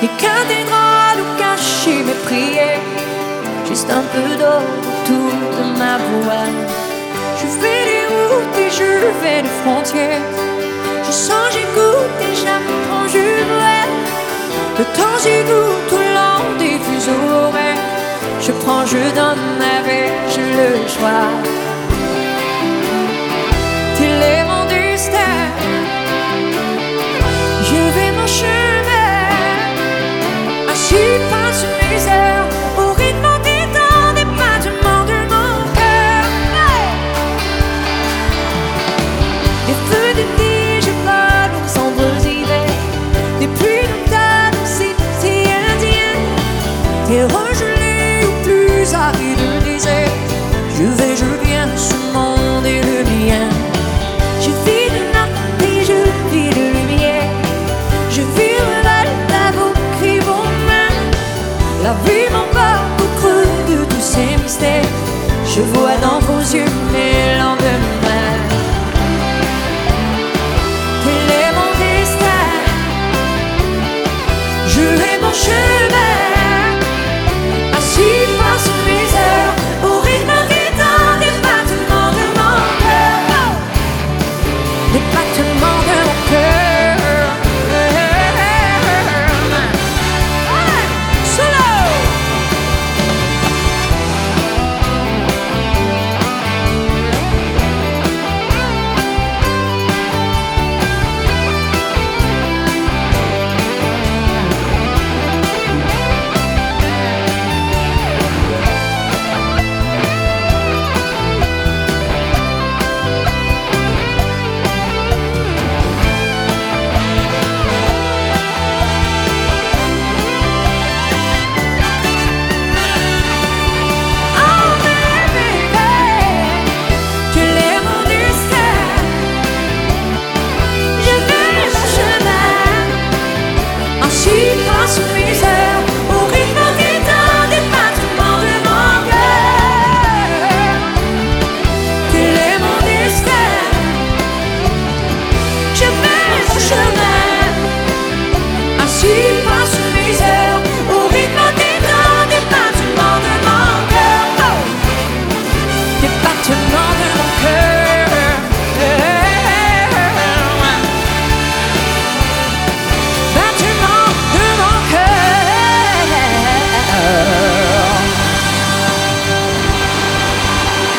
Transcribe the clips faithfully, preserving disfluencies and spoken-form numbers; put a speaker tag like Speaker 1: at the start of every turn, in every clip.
Speaker 1: les cathédrales où cacher mes prières, juste un peu d'eau autour de ma voile. Je fais des routes et je fais des frontières, je sens, j'écoute et j'apprends, je vois. Le temps j'écoute au long des fuseaux horaires, je prends, je donne avec, j'ai le choix. Tel est mon destin, je vais mon chemin, assis passe mes heures au rythme des temps, des battements de mon cœur. Des feux de nuit, je vole aux sombres hivers, des pluies d'automne, c'est indien, des regelés ou plus arides déserts. Je vais, je viens, ce monde est le mien. Je vis de notes et je vis de lumière, je vis la vos cris, vos mains. La vie m'embarque au creux de tous ces mystères, je vois dans vos yeux mes lendemains. Tel est mon destin, je vais mon chemin, assis passe mes heures au rythme des temps, des battements de mon cœur, des battements de mon cœur.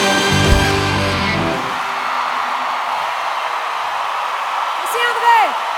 Speaker 1: Merci André!